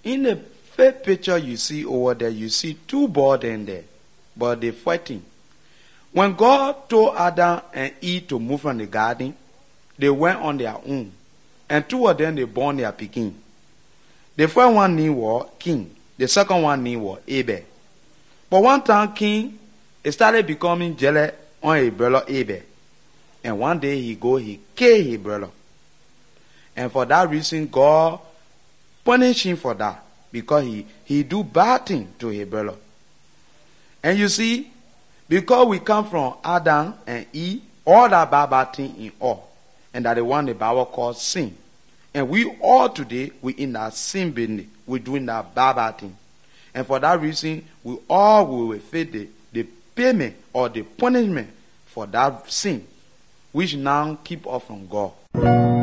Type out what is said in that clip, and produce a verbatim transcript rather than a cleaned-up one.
In the first picture you see over there, you see two boys in there, but they're fighting. When God told Adam and Eve to move from the garden, they went on their own. And two of them, they born their pikin. The first one name was King. The second one name was Abel. But one time King he started becoming jealous on his brother Abel. And one day he go, he kill his brother. And for that reason, God punished him for that. Because he, he do bad thing to his brother. And you see, because we come from Adam and Eve, all that bad, bad thing in all. And that the one the Bible calls sin. And we all today, we in that sin business. We doing that bad, bad thing. And for that reason, we all will face the, the payment or the punishment for that sin, which now keep us from God.